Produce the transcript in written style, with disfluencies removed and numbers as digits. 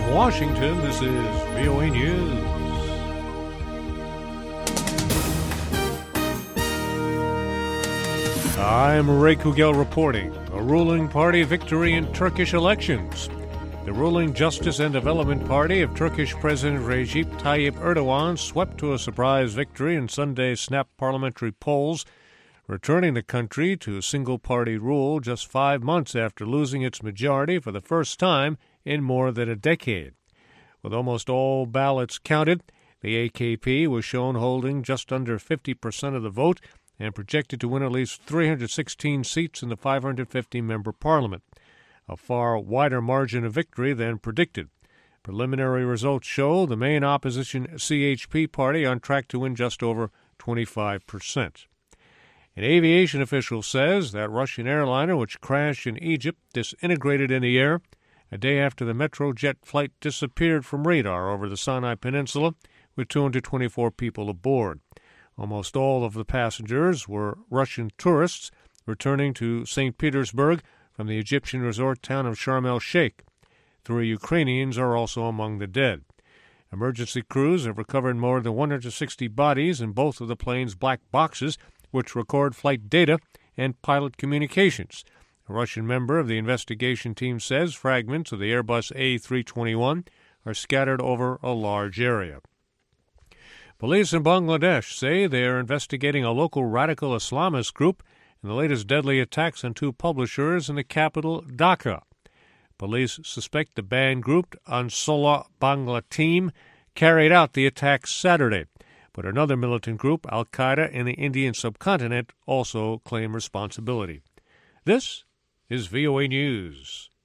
From Washington, this is VOA News. I'm Ray Kugel reporting. A ruling party victory in Turkish elections. The ruling Justice and Development Party of Turkish President Recep Tayyip Erdogan swept to a surprise victory in Sunday's snap parliamentary polls, returning the country to single-party rule just 5 months after losing its majority for the first time in more than a decade. With almost all ballots counted, the AKP was shown holding just under 50% of the vote and projected to win at least 316 seats in the 550-member parliament, a far wider margin of victory than predicted. Preliminary results show the main opposition CHP party on track to win just over 25%. An aviation official says that Russian airliner which crashed in Egypt disintegrated in the air a day after the Metrojet flight disappeared from radar over the Sinai Peninsula with 224 people aboard. Almost all of the passengers were Russian tourists returning to St. Petersburg from the Egyptian resort town of Sharm el-Sheikh. 3 Ukrainians are also among the dead. Emergency crews have recovered more than 160 bodies in both of the plane's black boxes, which record flight data and pilot communications. A Russian member of the investigation team says fragments of the Airbus A321 are scattered over a large area. Police in Bangladesh say they are investigating a local radical Islamist group in the latest deadly attacks on 2 publishers in the capital, Dhaka. Police suspect the banned group Ansarullah Bangla Team carried out the attacks Saturday, but another militant group, Al-Qaeda in the Indian subcontinent, also claim responsibility. This is VOA News.